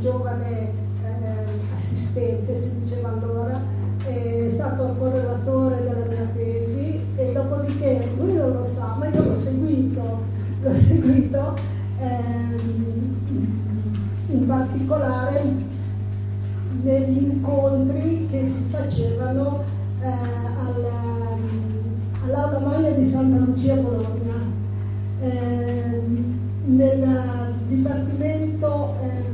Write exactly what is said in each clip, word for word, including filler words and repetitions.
giovane eh, assistente, si diceva allora, è stato correlatore della mia tesi, e dopodiché lui non lo sa, ma io l'ho seguito, l'ho seguito ehm, in particolare negli incontri che si facevano eh, alla, all'Aula Magna di Santa Lucia Bologna, eh, nel Dipartimento, eh,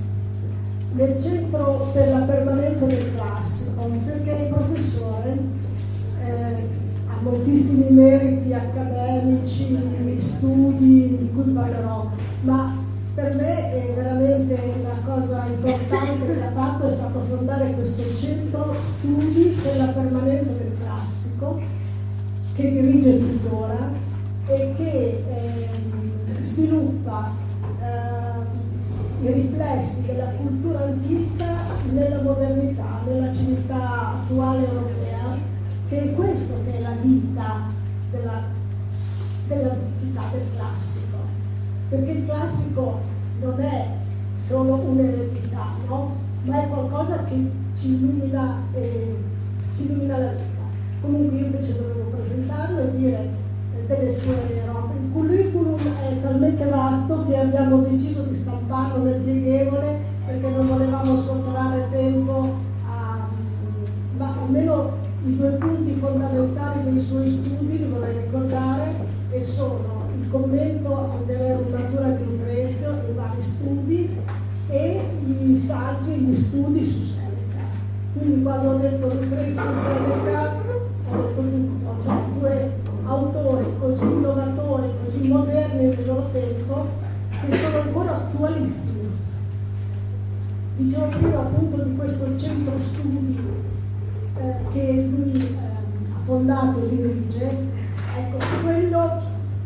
nel Centro per la Permanenza del Classico, perché il professore eh, ha moltissimi meriti accademici, studi di cui parlerò, ma per me è veramente la cosa importante che ha fatto è stato fondare questo centro studi per la permanenza del classico, che dirige tuttora e che eh, sviluppa eh, i riflessi della cultura antica nella modernità, nella civiltà attuale europea, che è questo che è la vita della, della vita del classico. Perché il classico non è solo un'eredità, no? Ma è qualcosa che ci illumina, eh, ci illumina la vita. Comunque io invece dovevo presentarlo e dire eh, delle sue robe. Il curriculum è talmente vasto che abbiamo deciso di stamparlo nel pieghevole perché non volevamo sottrarre tempo a... ma almeno i due punti fondamentali dei suoi studi li vorrei ricordare, e sono il commento al De Rerum Natura di Lucrezio, i vari studi, e i saggi, gli studi su Seneca. Quindi quando ho detto Lucrezio e Seneca ho detto tutto, cioè due autori così innovatori, così moderni nel loro tempo, che sono ancora attualissimi. Dicevo prima appunto di questo centro studi eh, che lui eh, ha fondato e dirige. Ecco, quello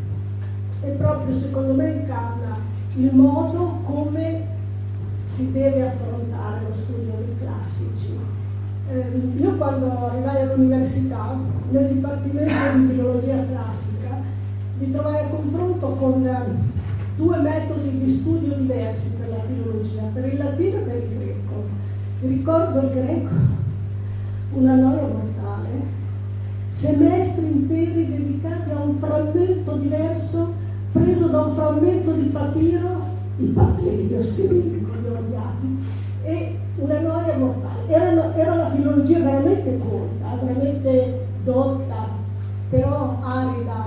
è proprio, secondo me, incarna il modo come si deve affrontare lo studio dei classici. Eh, io quando arrivai all'università, nel Dipartimento di Filologia Classica, mi trovai a confronto con eh, due metodi di studio diversi per la filologia, per il latino e per il greco. Mi ricordo il greco, una noia mortale, semestri interi dedicati a un frammento diverso preso da un frammento di papiro, i papiri di Ossirico, li ho odiati, e una noia mortale. Era, era la filologia veramente colta, veramente dotta, però arida,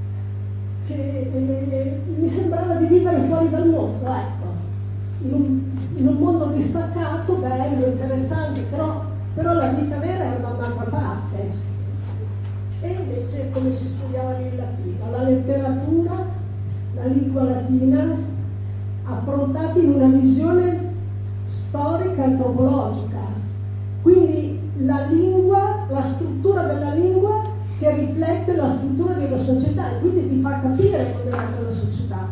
che eh, mi sembrava di vivere fuori dal mondo, ecco, in un, in un mondo distaccato, bello, interessante, però, però la vita vera era da un'altra parte. E invece come si studiava il latino, la letteratura, la lingua latina, affrontati in una visione storica antropologica, quindi la lingua, la struttura della lingua che riflette la struttura della società e quindi ti fa capire come è quella società.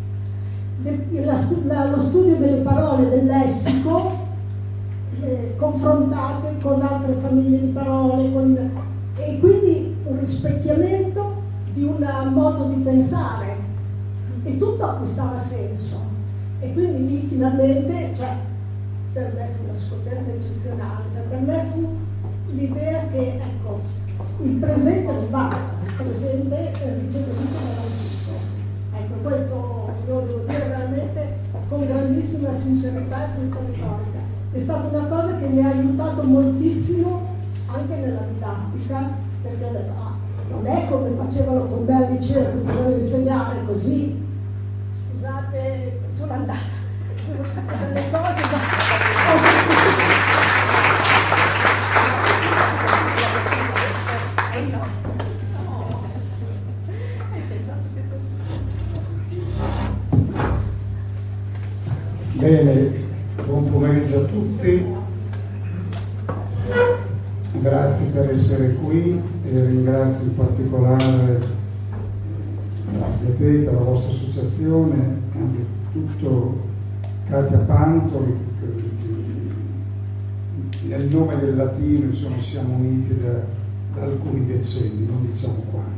Le, la, la, lo studio delle parole, del lessico, eh, confrontate con altre famiglie di parole, con, e quindi un rispecchiamento di un modo di pensare, e tutto acquistava senso. E quindi lì finalmente, cioè, per me fu una scoperta eccezionale, cioè per me fu l'idea che, ecco, il presente non basta, il presente riceve tutto dall'antico. Ecco, questo lo devo dire veramente con grandissima sincerità e senza retorica. È stata una cosa che mi ha aiutato moltissimo anche nella didattica, perché ho detto, ah, non è come facevano con me al liceo, che dovevano insegnare così. Scusate, sono andata, devo fare delle cose. Bene, buon pomeriggio a tutti, grazie per essere qui e ringrazio in particolare la biblioteca, la vostra associazione, anzitutto Katia Pantoli, nel nome del latino, insomma, siamo uniti da, da alcuni decenni, non diciamo quanti.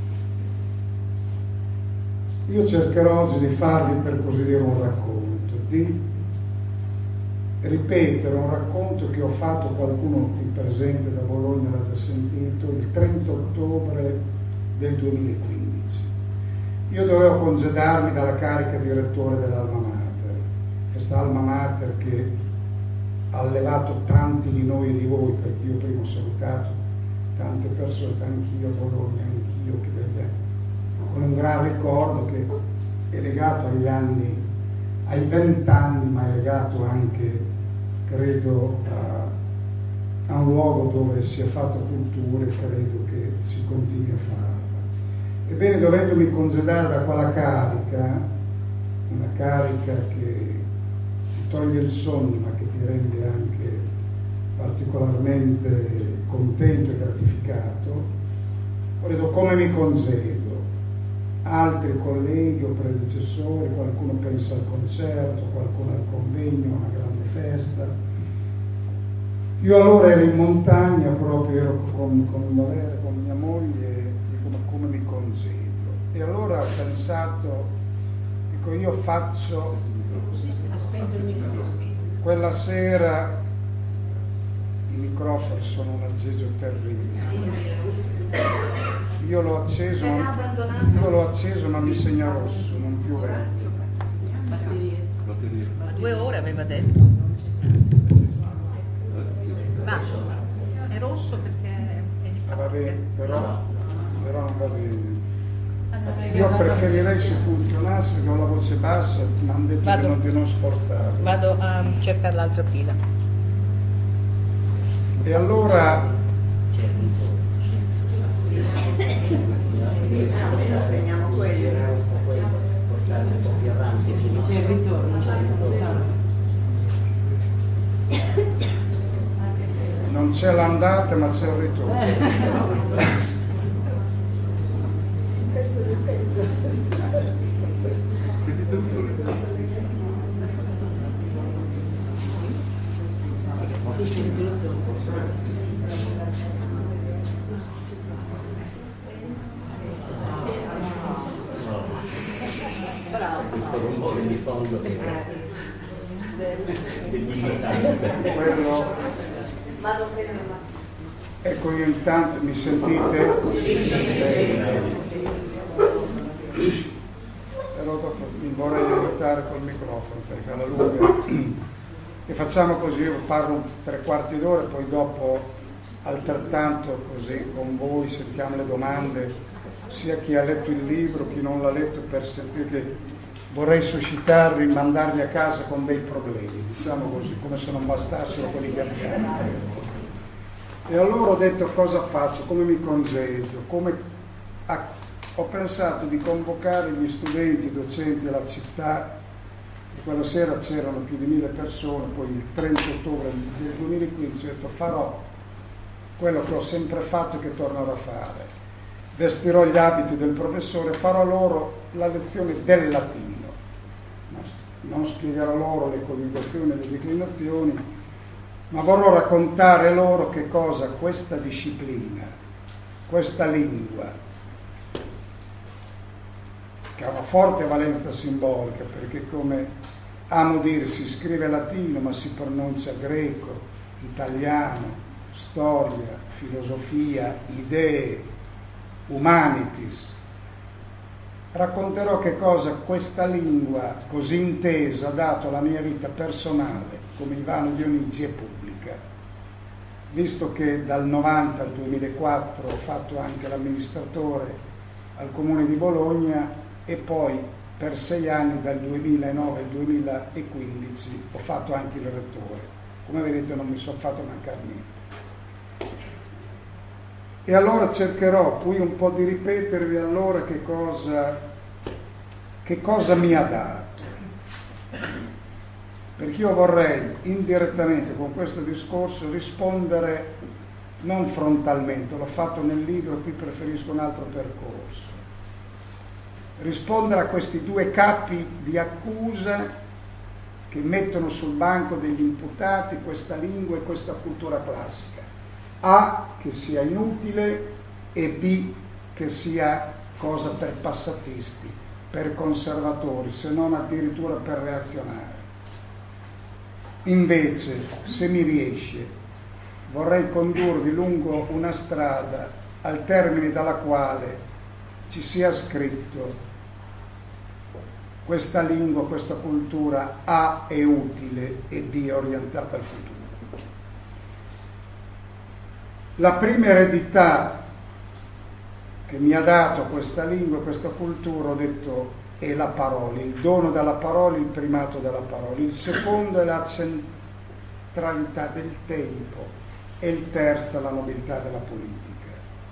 Io cercherò oggi di farvi, per così dire, un racconto. di ripetere un racconto che ho fatto, qualcuno qui presente da Bologna l'ha già sentito, il trenta ottobre del duemilaquindici. Io dovevo congedarmi dalla carica di rettore dell'Alma Mater, questa Alma Mater che ha allevato tanti di noi e di voi, perché io prima ho salutato tante persone, anch'io a Bologna, anch'io, che vede, con un gran ricordo che è legato agli anni, ai vent'anni, ma è legato anche, credo, a, a un luogo dove si è fatta cultura e credo che si continui a farla. Ebbene, dovendomi congedare da quella carica, una carica che ti toglie il sonno ma che ti rende anche particolarmente contento e gratificato, ho detto: come mi congedo? Altri colleghi o predecessori, qualcuno pensa al concerto, qualcuno al convegno, a una grande festa. Io allora ero in montagna, proprio ero con, con Valeria, con mia moglie, e dico: ma come mi congedo? E allora ho pensato, dico, io faccio quella sera, i microfoni sono un aggeggio terribile. Io l'ho acceso, io l'ho acceso ma mi segna rosso, non più verde. Ma due ore aveva detto. Ma è rosso perché è di Va bene, però, però non va bene. Io preferirei se funzionasse, perché ho la voce bassa, mi hanno detto Vado. di non, di non sforzarmi. Vado a cercare l'altra pila. E allora prendiamo quelli, portare un po' più avanti, c'è il ritorno, c'è il ritorno. non c'è l'andata ma c'è il ritorno. Peggio di peggio. Di fondo che Quello... Ecco, io intanto mi sentite? Però dopo mi vorrei aiutare col microfono perché alla lunga. E facciamo così, io parlo tre quarti d'ora e poi dopo altrettanto così con voi sentiamo le domande, sia chi ha letto il libro, chi non l'ha letto, per sentire che vorrei suscitarvi, mandarvi a casa con dei problemi, diciamo così, come se non bastassero quelli che abbiamo. E allora ho detto: cosa faccio, come mi congedo, come... Ah, ho pensato di convocare gli studenti, i docenti della città. E quella sera c'erano più di mille persone, poi il trenta ottobre del duemilaquindici ho detto: farò quello che ho sempre fatto e che tornerò a fare. Vestirò gli abiti del professore, farò loro la lezione del latino. Non spiegherò loro le coniugazioni e le declinazioni, ma vorrò raccontare loro che cosa questa disciplina, questa lingua, che ha una forte valenza simbolica, perché, come amo dire, si scrive latino ma si pronuncia greco, italiano, storia, filosofia, idee, humanities. Racconterò che cosa questa lingua così intesa ha dato alla mia vita personale come Ivano Dionigi e pubblica, visto che dal novanta al duemilaquattro ho fatto anche l'amministratore al Comune di Bologna e poi per sei anni, dal duemilanove al duemilaquindici, ho fatto anche il rettore. Come vedete non mi sono fatto mancare niente. E allora cercherò qui un po' di ripetervi allora che cosa, che cosa mi ha dato. Perché io vorrei indirettamente con questo discorso rispondere non frontalmente, l'ho fatto nel libro, qui preferisco un altro percorso. Rispondere a questi due capi di accusa che mettono sul banco degli imputati questa lingua e questa cultura classica. A, che sia inutile, e B, che sia cosa per passatisti, per conservatori, se non addirittura per reazionari. Invece, se mi riesce, vorrei condurvi lungo una strada al termine dalla quale ci sia scritto: questa lingua, questa cultura A è utile e B è orientata al futuro. La prima eredità che mi ha dato questa lingua, questa cultura, ho detto, è la parola, il dono della parola, il primato della parola. Il secondo è la centralità del tempo e il terzo è la nobiltà della politica.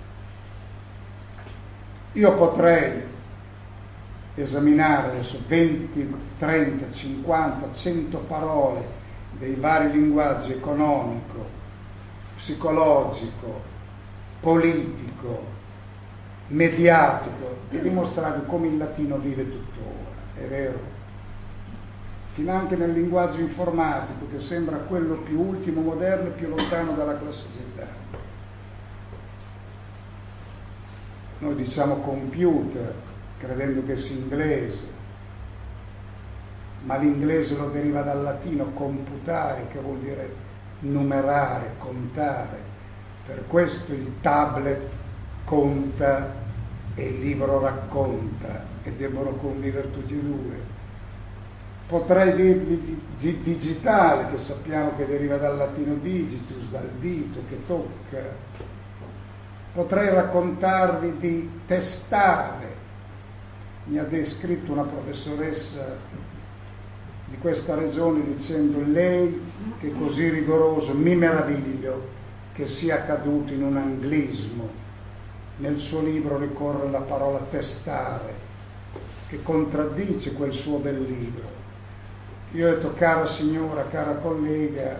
Io potrei esaminare adesso venti, trenta, cinquanta, cento parole dei vari linguaggi economico, psicologico, politico, mediatico, e dimostrarvi come il latino vive tuttora, è vero? Finanche nel linguaggio informatico, che sembra quello più ultimo, moderno e più lontano dalla classicità. Noi diciamo computer, credendo che sia inglese, ma l'inglese lo deriva dal latino computare, che vuol dire numerare, contare. Per questo il tablet conta e il libro racconta, e debbono convivere tutti e due. Potrei dirvi di, di digitale, che sappiamo che deriva dal latino digitus, dal dito che tocca. Potrei raccontarvi di testare. Mi ha descritto una professoressa di questa regione dicendo: lei che è così rigoroso, mi meraviglio che sia accaduto in un anglismo. Nel suo libro ricorre la parola testare, che contraddice quel suo bel libro. Io ho detto: cara signora, cara collega,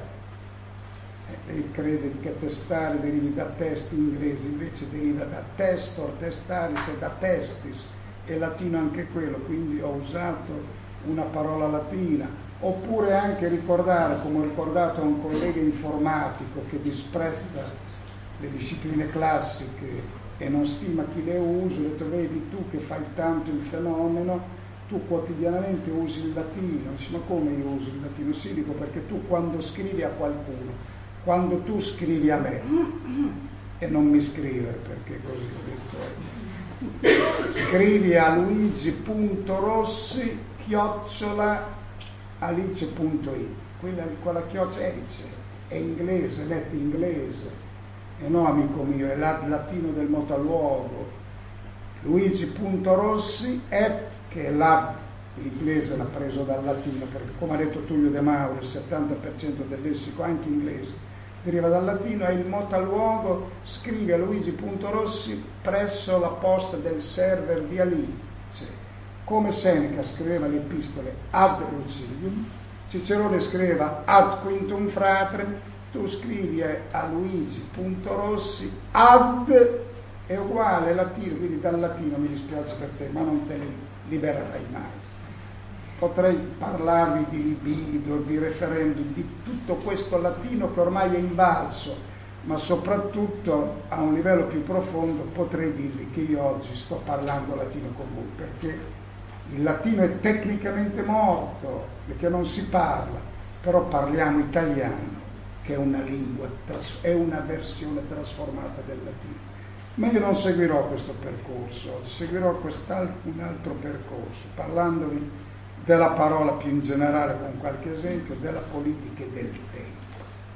lei crede che testare derivi da testi inglesi, invece deriva da testor, testaris e da testis, è latino anche quello, quindi ho usato una parola latina. Oppure anche ricordare, come ho ricordato a un collega informatico che disprezza le discipline classiche e non stima chi le usa, ho detto: vedi tu che fai tanto il fenomeno, tu quotidianamente usi il latino. Dice: ma come io uso il latino? Sì, dico, perché tu quando scrivi a qualcuno, quando tu scrivi a me, e non mi scrivere perché così ho detto, scrivi a luigi.rossi chiocciola alice punto it, quella, quella chiocciola Alice è inglese, letto inglese, e no, amico mio, è l'ad latino del motaluogo. Luigi.rossi at, che è l'ad, l'inglese l'ha preso dal latino, perché come ha detto Tullio De Mauro, il settanta per cento del lessico anche inglese deriva dal latino, e il motaluogo scrive a Luigi.rossi presso la posta del server di Alice. Come Seneca scriveva le epistole ad Lucilium, Cicerone scriveva ad Quintum Fratrem, tu scrivi a Luigi.rossi ad, è uguale latino, quindi dal latino, mi dispiace per te, ma non te ne libererai mai. Potrei parlarvi di libido, di referendum, di tutto questo latino che ormai è invalso, ma soprattutto a un livello più profondo potrei dirvi che io oggi sto parlando latino con voi, perché il latino è tecnicamente morto, perché non si parla, però parliamo italiano, che è una lingua, è una versione trasformata del latino. Ma io non seguirò questo percorso oggi, seguirò un altro percorso, parlandovi della parola più in generale, con qualche esempio, della politica e del tempo.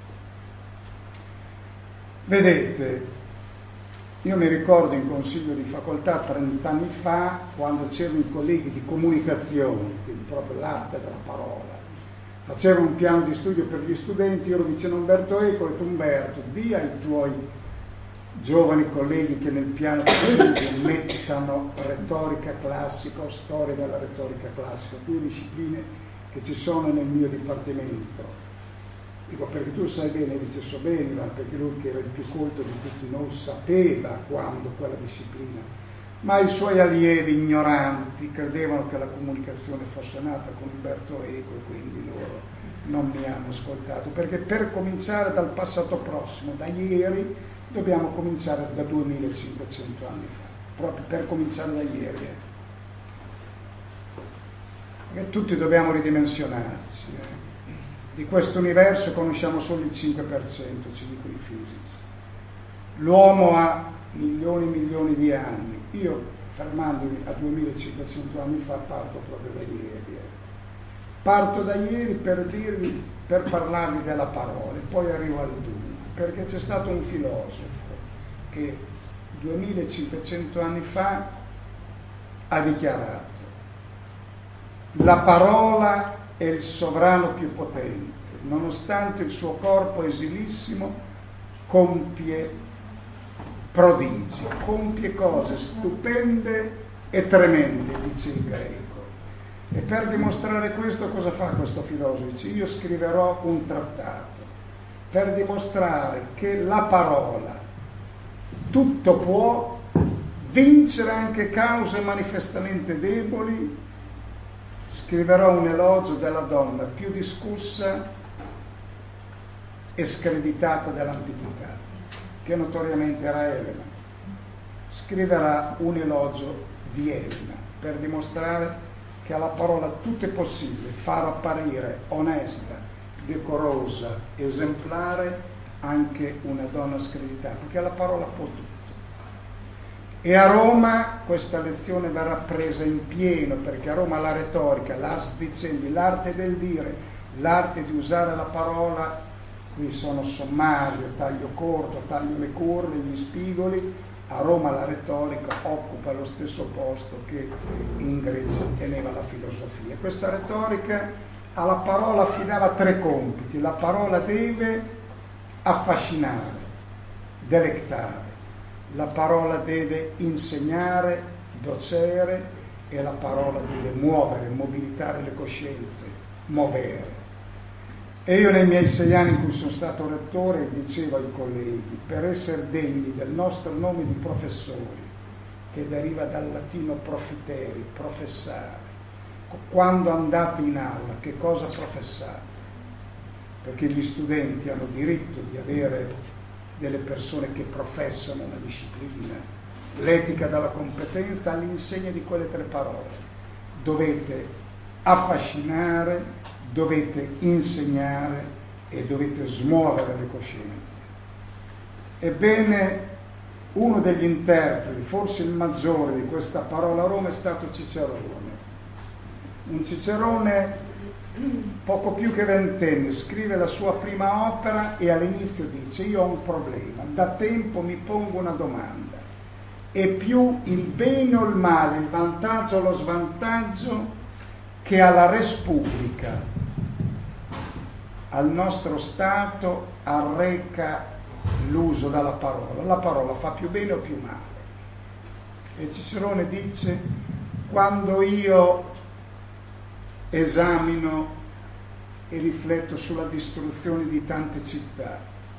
Vedete, io mi ricordo in consiglio di facoltà trent'anni fa, quando c'erano i colleghi di comunicazione, quindi proprio l'arte della parola, facevano un piano di studio per gli studenti, io ero vicino a Umberto Eco, ho detto: Umberto, di ai tuoi giovani colleghi che nel piano di studio mettano retorica classica o storia della retorica classica, due discipline che ci sono nel mio dipartimento. Dico: perché tu sai bene? Dice: so bene, Ivan, perché lui, che era il più colto di tutti noi, sapeva quando quella disciplina, ma i suoi allievi ignoranti credevano che la comunicazione fosse nata con Umberto Eco, e quindi loro non mi hanno ascoltato, perché per cominciare dal passato prossimo, da ieri, dobbiamo cominciare da duemilacinquecento anni fa, proprio per cominciare da ieri, eh. Perché tutti dobbiamo ridimensionarci, eh. Di questo universo conosciamo solo il cinque per cento, ci dicono i fisici. L'uomo ha milioni e milioni di anni. Io, fermandomi a duemilacinquecento anni fa, parto proprio da ieri. Parto da ieri per dirvi, per parlarvi della parola, e poi arrivo al dunque, perché c'è stato un filosofo che duemilacinquecento anni fa ha dichiarato: la parola è il sovrano più potente, nonostante il suo corpo esilissimo compie prodigi, compie cose stupende e tremende, dice il greco. E per dimostrare questo cosa fa questo filosofo? Dice: io scriverò un trattato per dimostrare che la parola tutto può, vincere anche cause manifestamente deboli. Scriverò un elogio della donna più discussa e screditata dell'antichità, che notoriamente era Elena. Scriverà un elogio di Elena per dimostrare che alla parola tutto è possibile, far apparire onesta, decorosa, esemplare anche una donna screditata, perché la parola può tutto. E a Roma questa lezione verrà presa in pieno, perché a Roma la retorica, l'ars dicendi, l'arte del dire, l'arte di usare la parola, qui sono sommario, taglio corto, taglio le curve, gli spigoli. A Roma la retorica occupa lo stesso posto che in Grecia teneva la filosofia. Questa retorica alla parola affidava tre compiti: la parola deve affascinare, delectare, la parola deve insegnare, docere, e la parola deve muovere, mobilitare le coscienze, muovere. E io nei miei sei anni in cui sono stato rettore dicevo ai colleghi: per essere degni del nostro nome di professori, che deriva dal latino profiteri, professare, quando andate in aula che cosa professate? Perché gli studenti hanno diritto di avere delle persone che professano una disciplina, l'etica della competenza all'insegna di quelle tre parole: dovete affascinare, dovete insegnare e dovete smuovere le coscienze. Ebbene, uno degli interpreti, forse il maggiore di questa parola a Roma, è stato Cicerone. Un Cicerone poco più che ventenne, scrive la sua prima opera e all'inizio dice: io ho un problema, da tempo mi pongo una domanda, è più il bene o il male, il vantaggio o lo svantaggio che alla res publica, al nostro Stato, arreca l'uso della parola? La parola fa più bene o più male? E Cicerone dice: quando io esamino e rifletto sulla distruzione di tante città,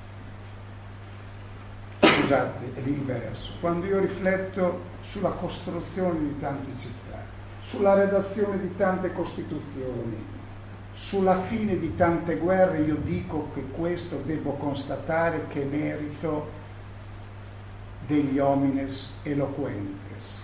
scusate, è l'inverso, quando io rifletto sulla costruzione di tante città, sulla redazione di tante costituzioni, sulla fine di tante guerre, io dico che questo devo constatare che è merito degli homines eloquentes.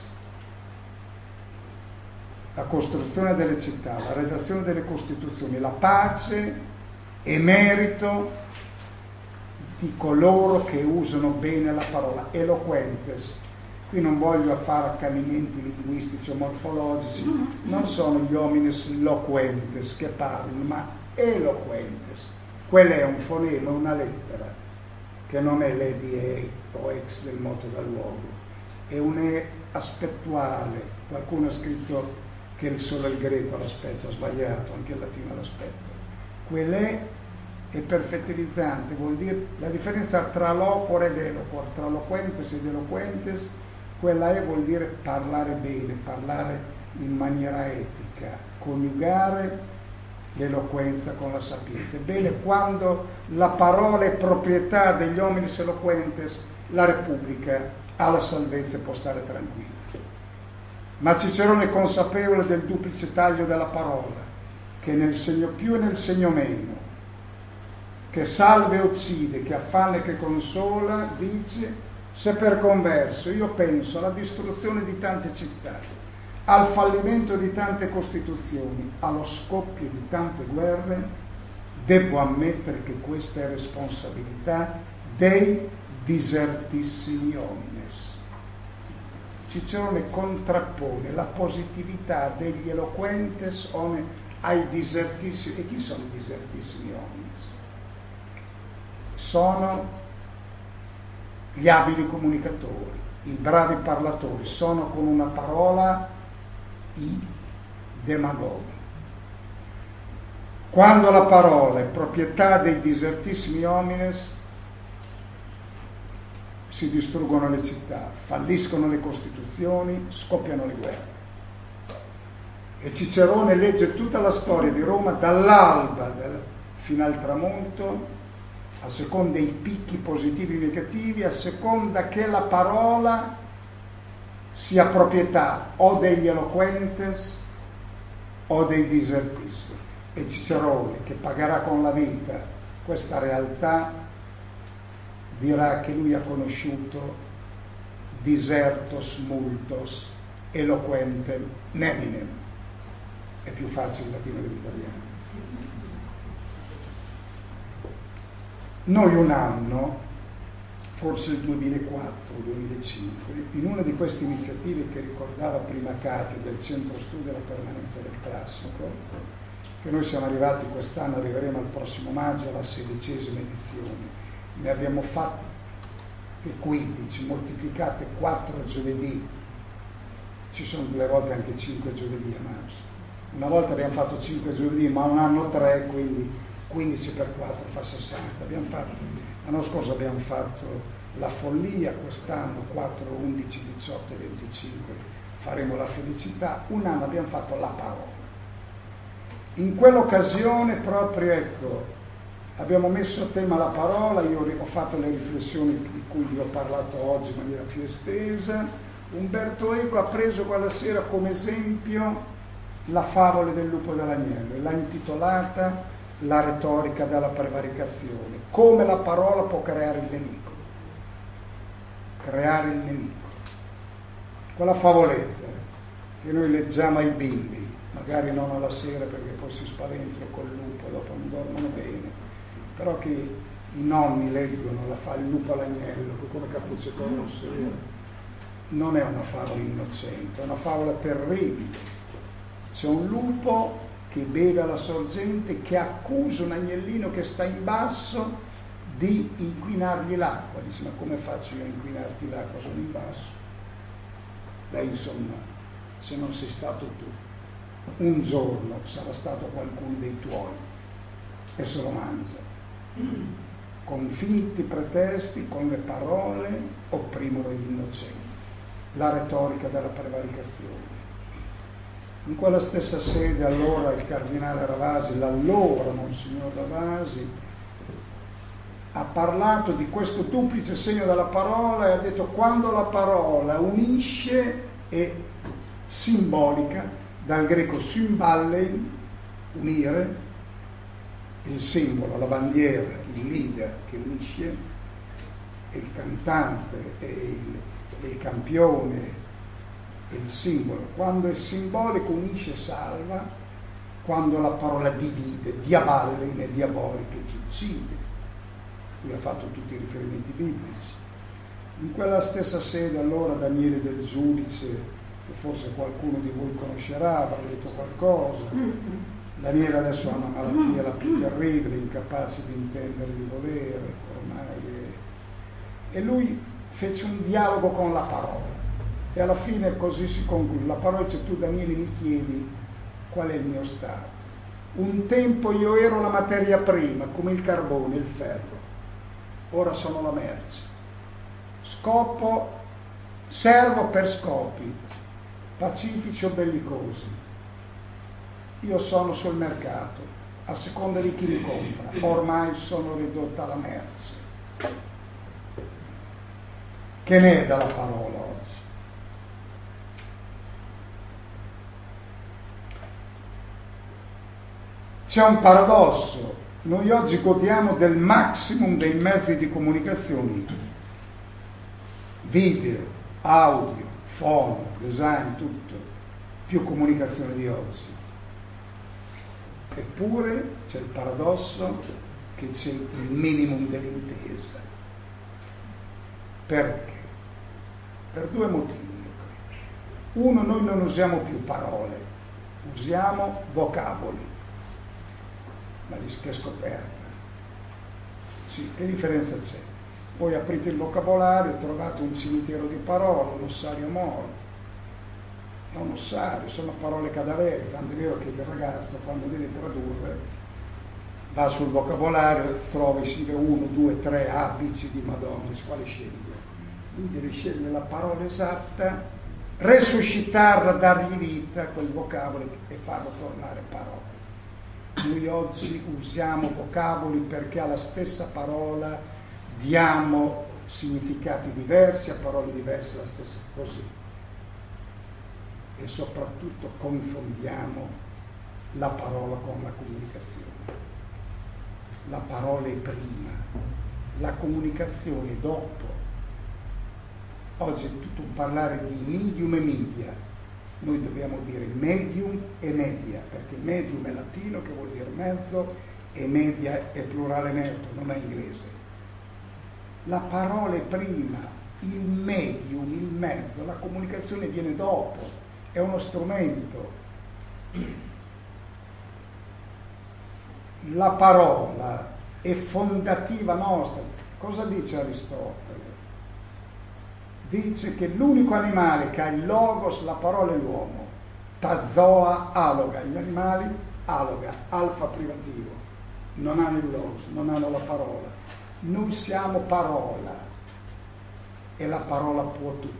La costruzione delle città, la redazione delle costituzioni, la pace è merito di coloro che usano bene la parola, eloquentes. Qui non voglio fare accanimenti linguistici o morfologici, non sono gli homines loquentes che parlano, ma eloquentes. Quello è un fonema, una lettera, che non è l'e di e o ex del moto da luogo, è un e aspettuale. Qualcuno ha scritto che solo il greco ha l'aspetto, ha sbagliato, anche il latino ha l'aspetto. Quell'è è perfettilizzante, vuol dire la differenza tra loquor ed eloquor, tra loquentes ed eloquentes. Quella è vuol dire parlare bene, parlare in maniera etica, coniugare l'eloquenza con la sapienza. Ebbene, quando la parola è proprietà degli homines eloquentes, la Repubblica ha la salvezza e può stare tranquilla. Ma Cicerone è consapevole del duplice taglio della parola, che nel segno più e nel segno meno, che salva e uccide, che affanna e che consola, dice: se per converso io penso alla distruzione di tante città, al fallimento di tante costituzioni, allo scoppio di tante guerre, Devo ammettere che questa è responsabilità dei disertissimi homines. Cicerone contrappone la positività degli eloquentes ai disertissimi. E chi sono i disertissimi homines? Sono gli abili comunicatori, i bravi parlatori, sono con una parola i demagoghi. Quando la parola è proprietà dei disertissimi homines, si distruggono le città, falliscono le costituzioni, scoppiano le guerre. E Cicerone legge tutta la storia di Roma dall'alba del, fino al tramonto, a seconda dei picchi positivi e negativi, a seconda che la parola sia proprietà o degli eloquentes o dei disertissimi. E Cicerone, che pagherà con la vita questa realtà, dirà che lui ha conosciuto disertos multos eloquentem neminem. È più facile il latino dell'italiano. Noi un anno, forse il duemilaquattro duemilacinque, in una di queste iniziative che ricordava prima Katia del Centro Studi della Permanenza del Classico, che noi siamo arrivati quest'anno, arriveremo al prossimo maggio alla sedicesima edizione, ne abbiamo fatte quindici, moltiplicate quattro giovedì, ci sono delle volte anche cinque giovedì a maggio. Una volta abbiamo fatto cinque giovedì, ma un anno tre, quindi quindici per quattro fa sessanta. Abbiamo fatto, l'anno scorso abbiamo fatto la follia, quest'anno quattro, undici, diciotto e venticinque faremo la felicità. Un anno abbiamo fatto la parola. In quell'occasione proprio, ecco, abbiamo messo a tema la parola, io ho fatto le riflessioni di cui vi ho parlato oggi in maniera più estesa. Umberto Eco ha preso quella sera come esempio la favola del lupo dell'agnello e l'ha intitolata La retorica della prevaricazione, come la parola può creare il nemico, creare il nemico. Quella favoletta che noi leggiamo ai bimbi, magari non alla sera perché poi si spaventano col lupo e dopo non dormono bene, però che i nonni leggono la fa il lupo all'agnello, come Cappuccetto Rosso, non è una favola innocente, è una favola terribile. C'è un lupo che beve alla sorgente, che accusa un agnellino che sta in basso di inquinargli l'acqua. Dice: ma come faccio io a inquinarti l'acqua? Sono in basso. Beh, insomma, se non sei stato tu, un giorno sarà stato qualcuno dei tuoi e se lo mangia. Con finti pretesti, con le parole, opprimono gli innocenti. La retorica della prevaricazione. In quella stessa sede allora il cardinale Ravasi, l'allora Monsignor Ravasi, ha parlato di questo duplice segno della parola e ha detto: quando la parola unisce è simbolica, dal greco symballein, unire, il simbolo, la bandiera, il leader che unisce, e il cantante, e il, il campione, il simbolo. Quando è simbolico unisce, salva. Quando la parola divide, diaballein è diabolica, ti uccide. Lui ha fatto tutti i riferimenti biblici. In quella stessa sede allora Daniele del Giudice, che forse qualcuno di voi conoscerà, avrà detto qualcosa. Daniele adesso ha una malattia la più terribile, incapace di intendere, di volere, ormai è... e lui fece un dialogo con la parola. E alla fine così si conclude. La parola dice: tu Daniele mi chiedi qual è il mio stato. Un tempo io ero la materia prima, come il carbone, il ferro. Ora sono la merce. Scopo, servo per scopi, pacifici o bellicosi. Io sono sul mercato, a seconda di chi mi compra. Ormai sono ridotta alla merce. Che ne è dalla parola oggi? C'è un paradosso, noi oggi godiamo del maximum dei mezzi di comunicazione, video, audio, fono, design, tutto, più comunicazione di oggi. Eppure c'è il paradosso che c'è il minimum dell'intesa. Perché? Per due motivi. Uno, noi non usiamo più parole, usiamo vocaboli. Ma che scoperta. Sì, che differenza c'è? Voi aprite il vocabolario, trovate un cimitero di parole, un ossario morto. È un ossario, sono parole cadaveriche, tanto è vero che il ragazzo quando deve tradurre va sul vocabolario, trova e scrive uno, due, tre, A, B, C, D, Madonna, dice quale sceglie? Lui deve scegliere la parola esatta, resuscitarla, dargli vita a quel vocabolo e farlo tornare parola. Noi oggi usiamo vocaboli perché alla stessa parola diamo significati diversi, a parole diverse la stessa, così. E soprattutto confondiamo la parola con la comunicazione. La parola è prima, la comunicazione è dopo. Oggi è tutto un parlare di medium e media. Noi dobbiamo dire medium e media, perché medium è latino che vuol dire mezzo e media è plurale neutro, non è inglese. La parola è prima, il medium, il mezzo, la comunicazione viene dopo. È uno strumento. La parola è fondativa nostra. Cosa dice Aristotele? Dice che l'unico animale che ha il logos, la parola è l'uomo. Tazoa aloga. Gli animali aloga, alfa privativo. Non hanno il logos, non hanno la parola. Noi siamo parola e la parola può tutto.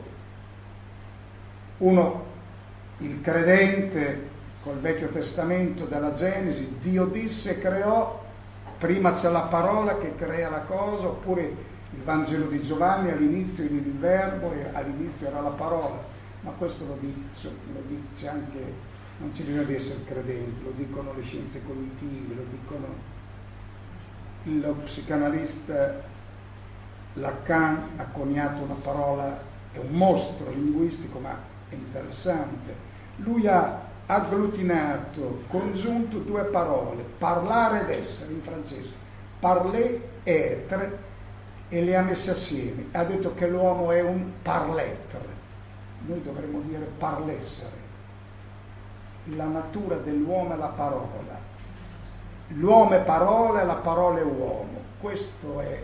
Uno, il credente col Vecchio Testamento della Genesi, Dio disse e creò, prima c'è la parola che crea la cosa, oppure il Vangelo di Giovanni, all'inizio era il verbo e all'inizio era la parola, ma questo lo dice, lo dice anche, non c'è bisogno di essere credenti, lo dicono le scienze cognitive, lo dicono lo psicanalista Lacan ha coniato una parola, è un mostro linguistico ma è interessante. Lui ha agglutinato, congiunto due parole, parlare ed essere in francese, parler et être, e le ha messe assieme. Ha detto che l'uomo è un parletre, noi dovremmo dire parlessere. La natura dell'uomo è la parola, l'uomo è parola e la parola è uomo. Questo è.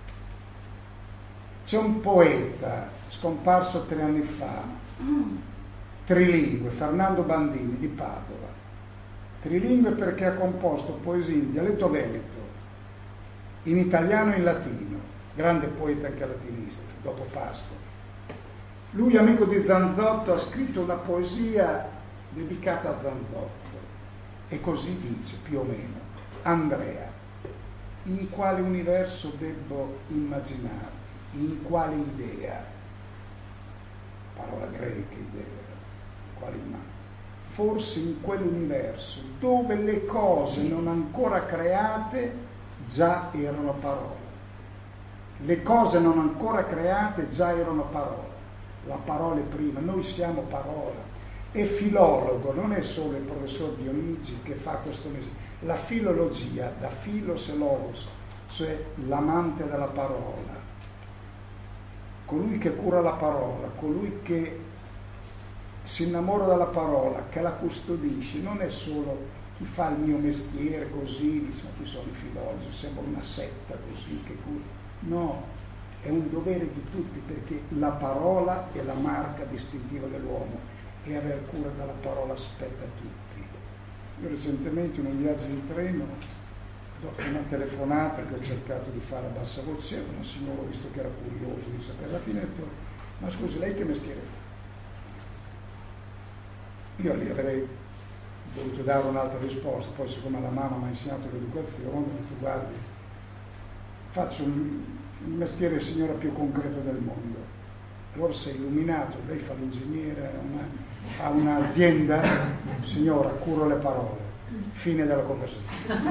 C'è un poeta scomparso tre anni fa, trilingue, Fernando Bandini di Padova. Trilingue perché ha composto poesie in dialetto veneto, in italiano e in latino, grande poeta anche latinista, dopo Pascoli. Lui, amico di Zanzotto, ha scritto una poesia dedicata a Zanzotto e così dice, più o meno: Andrea, in quale universo debbo immaginarti? In quale idea? Parola greca, idea. Quale immagine? Forse in quell'universo dove le cose non ancora create già erano parole. Le cose non ancora create già erano parole. La parola è prima, noi siamo parola. E filologo non è solo il professor Dionigi che fa questo mese. La filologia, da filos e logos, cioè l'amante della parola, colui che cura la parola, colui che si innamora della parola, che la custodisce, non è solo chi fa il mio mestiere così, dice ma chi sono i filologi, sembra una setta così che cura. No, è un dovere di tutti, perché la parola è la marca distintiva dell'uomo e aver cura della parola spetta a tutti. Io recentemente in un viaggio in treno, dopo una telefonata che ho cercato di fare a bassa voce, una signora, visto che era curioso di sapere, alla fine ha detto: ma scusi, lei che mestiere fa? Io gli avrei dovuto dare un'altra risposta, poi siccome la mamma mi ha insegnato l'educazione, ho detto: guardi, faccio un, il mestiere del signore più concreto del mondo. Ora sei illuminato, lei fa l'ingegnere, una, ha un'azienda, signora, curo le parole. Fine della conversazione.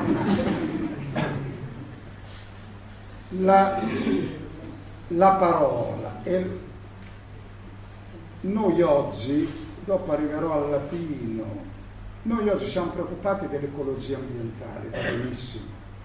La, la parola. E noi oggi, dopo arriverò al latino, Noi oggi siamo preoccupati dell'ecologia ambientale, va benissimo,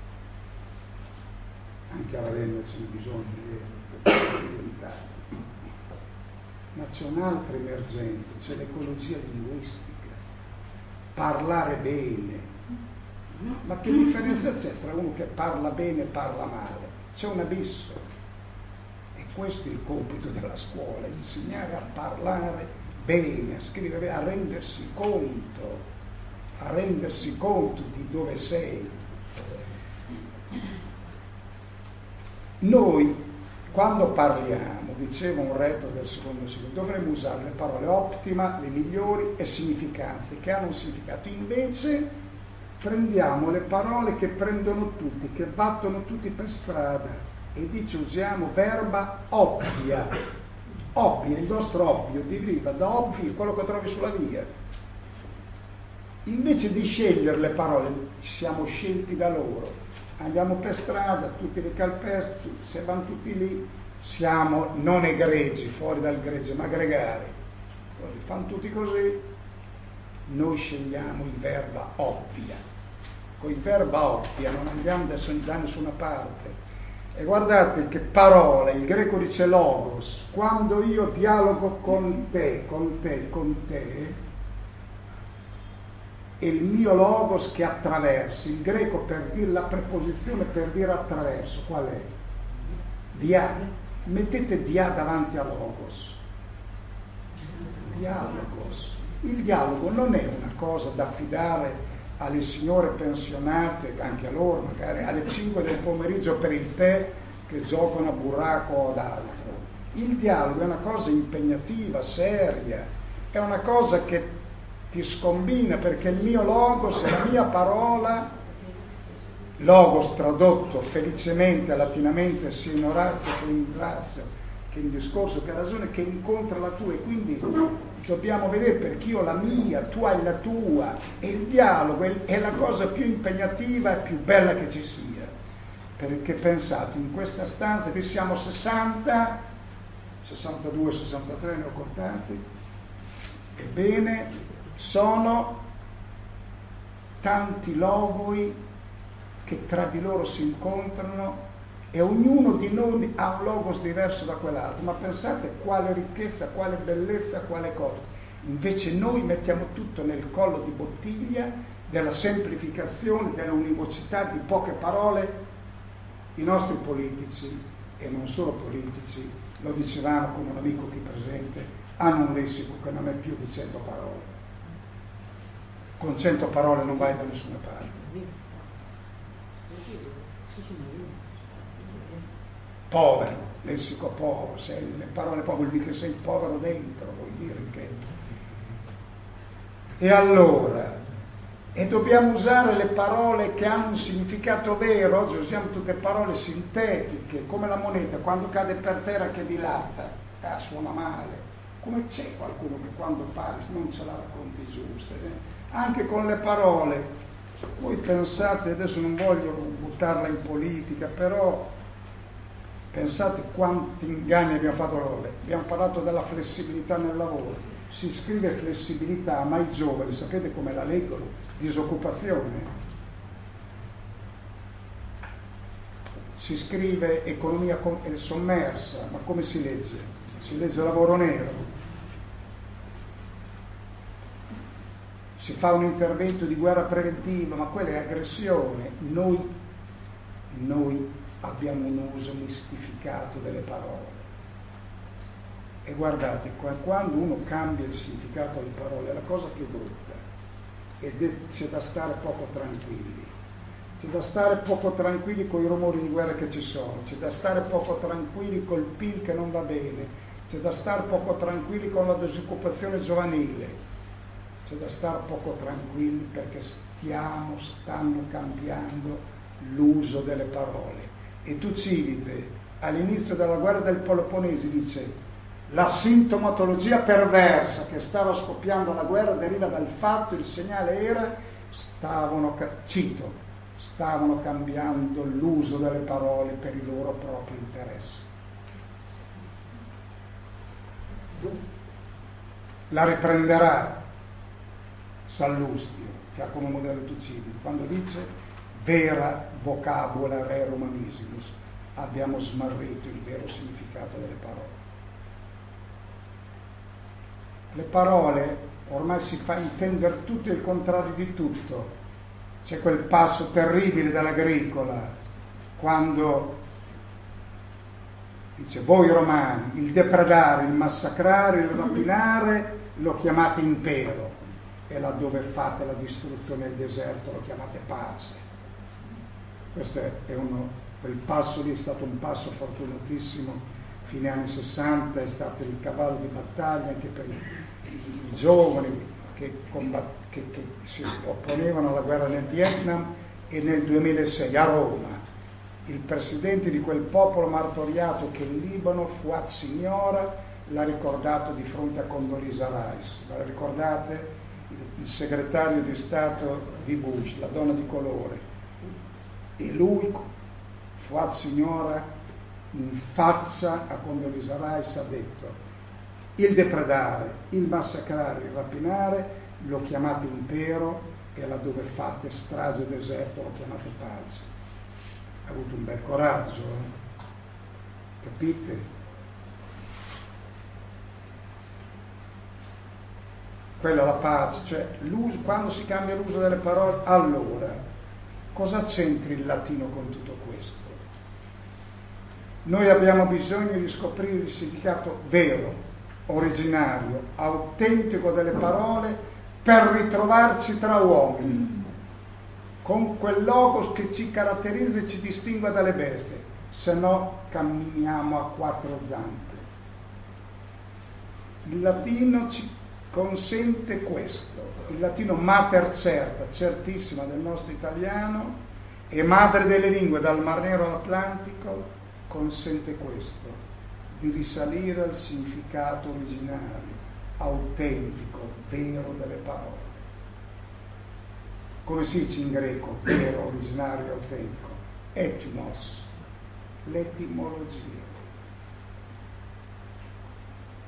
anche a Ravenna ce n'è bisogno di ecologia ambientale, ma c'è un'altra emergenza, c'è l'ecologia linguistica, parlare bene. Ma che differenza c'è tra uno che parla bene e parla male? C'è un abisso. E questo è il compito della scuola, insegnare a parlare bene, a scrivere bene, a rendersi conto, a rendersi conto di dove sei. Noi, quando parliamo, diceva un retto del secondo secolo, dovremmo usare le parole ottima, le migliori e significanze, che hanno un significato. Invece prendiamo le parole che prendono tutti, che battono tutti per strada, e dice usiamo verba ovvia. Ovvia, il nostro ovvio deriva da ovvio, quello che trovi sulla via. Invece di scegliere le parole, ci siamo scelti da loro. Andiamo per strada, tutti li calpestano, se vanno tutti lì, siamo non egregi, fuori dal gregge, ma gregari. Fanno tutti così, noi scegliamo il verba ovvia. Con il verba ovvia non andiamo da nessuna parte. E guardate che parola, il greco dice logos, quando io dialogo con te, con te, con te, è il mio logos che attraversi. Il greco per dire la preposizione per dire attraverso, qual è? Dia. Mettete dia davanti a logos. Dialogos. Il dialogo non è una cosa da affidare alle signore pensionate, anche a loro magari, alle cinque del pomeriggio per il tè, che giocano a burraco o ad altro. Il dialogo è una cosa impegnativa, seria, è una cosa che ti scombina, perché il mio logos è la mia parola, logos tradotto felicemente latinamente sia in Orazio che in Grazio, che in discorso, che ragione, che incontra la tua, e quindi dobbiamo vedere, perché io ho la mia, tu hai la tua, e il dialogo è la cosa più impegnativa e più bella che ci sia, perché pensate, in questa stanza qui siamo sessanta, sessantadue, sessantatré ne ho contati, ebbene sono tanti logoi che tra di loro si incontrano, e ognuno di noi ha un logos diverso da quell'altro, ma pensate quale ricchezza, quale bellezza, quale cosa. Invece noi mettiamo tutto nel collo di bottiglia della semplificazione, dell'univocità di poche parole. I nostri politici, e non solo politici, lo dicevamo con un amico qui presente, hanno un lessico che non è più di cento parole. Con cento parole non vai da nessuna parte. Povero, lessico povero, se le parole povere vuol dire che sei povero dentro, vuol dire che... E allora, e dobbiamo usare le parole che hanno un significato vero. Oggi usiamo tutte parole sintetiche, come la moneta, quando cade per terra che dilatta, ah, suona male. Come c'è qualcuno che quando parli non ce la racconti giusta? Anche con le parole, voi pensate, adesso non voglio buttarla in politica, però pensate quanti inganni abbiamo fatto allora. Abbiamo parlato della flessibilità nel lavoro, si scrive flessibilità, ma i giovani sapete come la leggono? Disoccupazione. Si scrive economia sommersa, ma come si legge? Si legge lavoro nero. Si fa un intervento di guerra preventiva, ma quella è aggressione. Noi, noi abbiamo un uso mistificato delle parole. E guardate, quando uno cambia il significato delle parole è la cosa più brutta, ed è, c'è da stare poco tranquilli. C'è da stare poco tranquilli con i rumori di guerra che ci sono, c'è da stare poco tranquilli col P I L che non va bene, c'è da stare poco tranquilli con la disoccupazione giovanile. C'è da stare poco tranquilli perché stiamo, stanno cambiando l'uso delle parole. E Tucidide, all'inizio della guerra del Peloponneso, dice: la sintomatologia perversa che stava scoppiando la guerra deriva dal fatto, il segnale era, stavano, cito, stavano cambiando l'uso delle parole per i loro propri interessi. La riprenderà. Sallustio, che ha come modello Tucidide, quando dice vera vocabula rerum amisimus, abbiamo smarrito il vero significato delle parole. Le parole ormai si fa intendere tutto il contrario di tutto. C'è quel passo terribile dall'Agricola, quando dice: voi romani, il depredare, il massacrare, il rapinare lo chiamate impero, e laddove fate la distruzione del deserto lo chiamate pace. Questo è uno, quel passo lì è stato un passo fortunatissimo, fine anni sessanta, è stato il cavallo di battaglia anche per i, i, i giovani che, combatt- che, che si opponevano alla guerra nel Vietnam. E nel duemilasei a Roma il presidente di quel popolo martoriato che è il Libano, Fuad Signora, l'ha ricordato di fronte a Condoleezza Rice. La ricordate? Il segretario di Stato di Bush, la donna di colore, e lui, Fuad Signora, in faccia a Condoleezza Rice ha detto: il depredare, il massacrare, il rapinare lo chiamate impero, e laddove fate strage deserto lo chiamate pace. Ha avuto un bel coraggio, eh? Capite? Quella è la pace, cioè l'uso, quando si cambia l'uso delle parole. Allora, cosa c'entri il latino con tutto questo? Noi abbiamo bisogno di scoprire il significato vero, originario, autentico delle parole per ritrovarci tra uomini, con quel logos che ci caratterizza e ci distingue dalle bestie, se no camminiamo a quattro zampe. Il latino ci consente questo, il latino mater certa, certissima del nostro italiano e madre delle lingue dal Mar Nero all'Atlantico, consente questo, di risalire al significato originario, autentico, vero delle parole. Come si dice in greco, vero, originario, autentico? Etymos, l'etimologia.